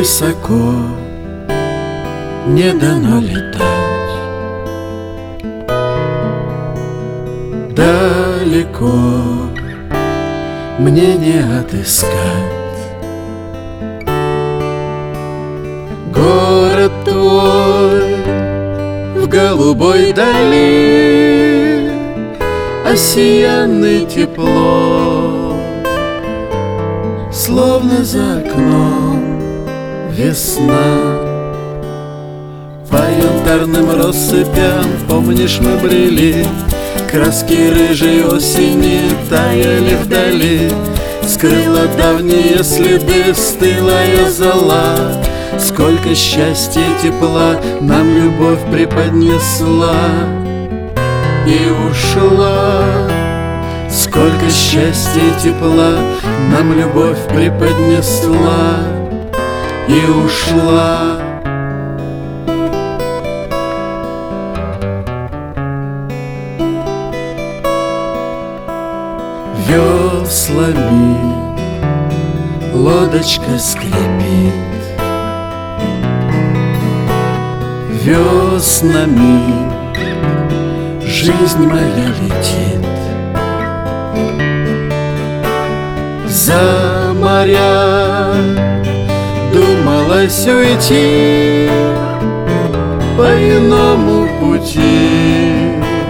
высоко не дано летать, далеко мне не отыскать. Город твой в голубой дали, осиянный тепло, словно за окном весна. По янтарным россыпям, помнишь, мы брели, краски рыжей осени таяли вдали. Скрыла давние следы стылая зола. Сколько счастья и тепла нам любовь преподнесла и ушла. Сколько счастья и тепла нам любовь преподнесла и ушла. Веслами лодочка скрипит, веснами жизнь моя летит. За моря думалось уйти по иному пути.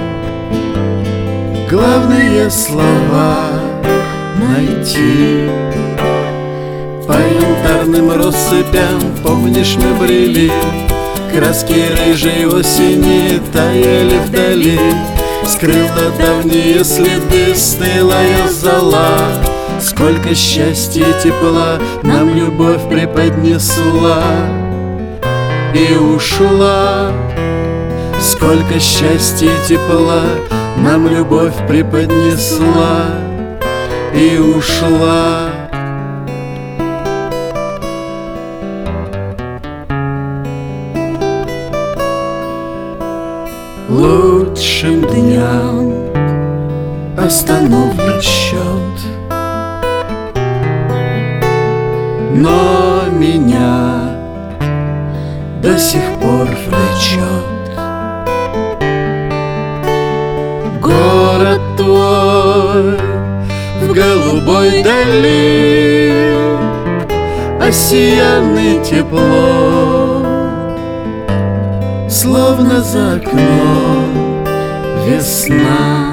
Главные слова найти. По янтарным россыпям, помнишь, мы брели, краски рыжей осени таяли вдали. Скрыла давние следы стылая зола. Сколько счастья и тепла нам любовь преподнесла и ушла. Сколько счастья и тепла нам любовь преподнесла и ушла. Лучшим дням остановлен счет, но меня до сих пор влечет. Город твой в голубой дали, осиянный тепло, словно за окном весна.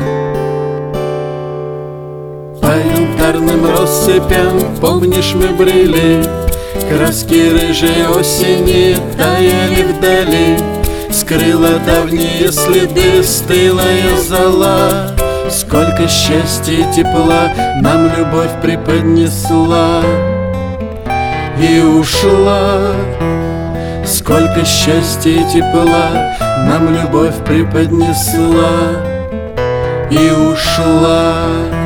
По янтарным россыпям, помнишь, мы брели, краски рыжей осени таяли вдали. Скрыла давние следы стылая зола. Сколько счастья и тепла нам любовь преподнесла и ушла. Сколько счастья и тепла нам любовь преподнесла и ушла.